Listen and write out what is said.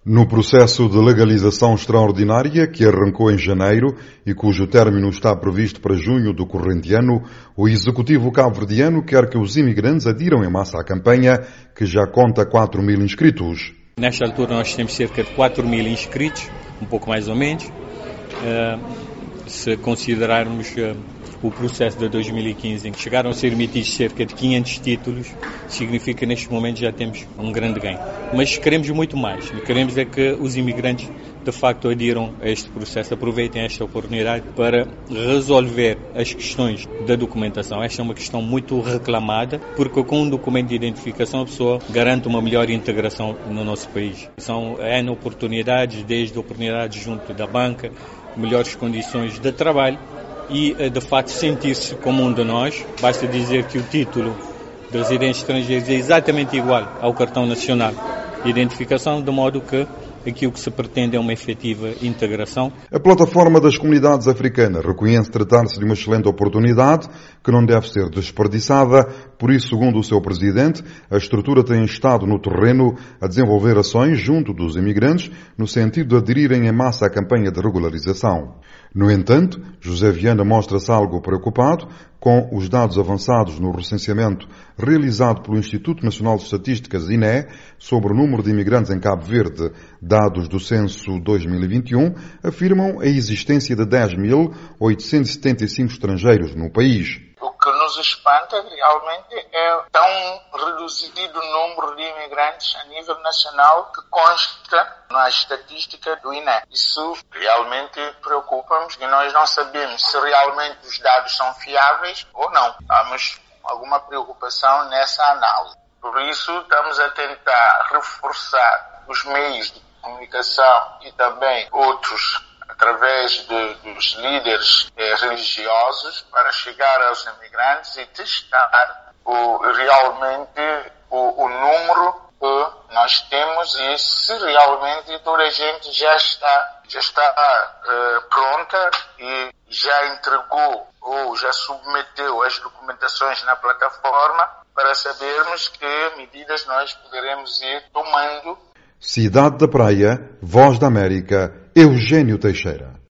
No processo de legalização extraordinária que arrancou em janeiro e cujo término está previsto para junho do corrente ano, o Executivo cabo-verdiano quer que os imigrantes adiram em massa à campanha, que já conta 4.000 inscritos. Nesta altura nós temos cerca de 4.000 inscritos, um pouco mais ou menos. Se considerarmos o processo de 2015, em que chegaram a ser emitidos cerca de 500 títulos, significa que neste momento já temos um grande ganho. Mas queremos muito mais. Queremos é que os imigrantes de facto adiram a este processo, aproveitem esta oportunidade para resolver as questões da documentação. Esta é uma questão muito reclamada, porque com um documento de identificação a pessoa garante uma melhor integração no nosso país. São N oportunidades, desde oportunidades junto da banca, melhores condições de trabalho e, de facto, sentir-se como um de nós. Basta dizer que o título de residentes estrangeiros é exatamente igual ao cartão nacional de identificação, de modo que aquilo que se pretende é uma efetiva integração. A plataforma das comunidades africanas reconhece tratar-se de uma excelente oportunidade que não deve ser desperdiçada. Por isso, segundo o seu presidente, a estrutura tem estado no terreno a desenvolver ações junto dos imigrantes no sentido de aderirem em massa à campanha de regularização. No entanto, José Viana mostra-se algo preocupado com os dados avançados no recenseamento realizado pelo Instituto Nacional de Estatísticas, INE, sobre o número de imigrantes em Cabo Verde. Dados do censo 2021 afirmam a existência de 10.875 estrangeiros no país. O que nos espanta realmente é tão reduzido o número de imigrantes a nível nacional que consta na estatística do INE. Isso realmente preocupa-nos e nós não sabemos se realmente os dados são fiáveis ou não. Temos alguma preocupação nessa análise. Por isso, estamos a tentar reforçar os meios de comunicação e também outros através dos líderes religiosos para chegar aos imigrantes e testar realmente o número que nós temos e se realmente toda a gente já está pronta e já entregou ou já submeteu as documentações na plataforma para sabermos que medidas nós poderemos ir tomando. Cidade da Praia, Voz da América, Eugênio Teixeira.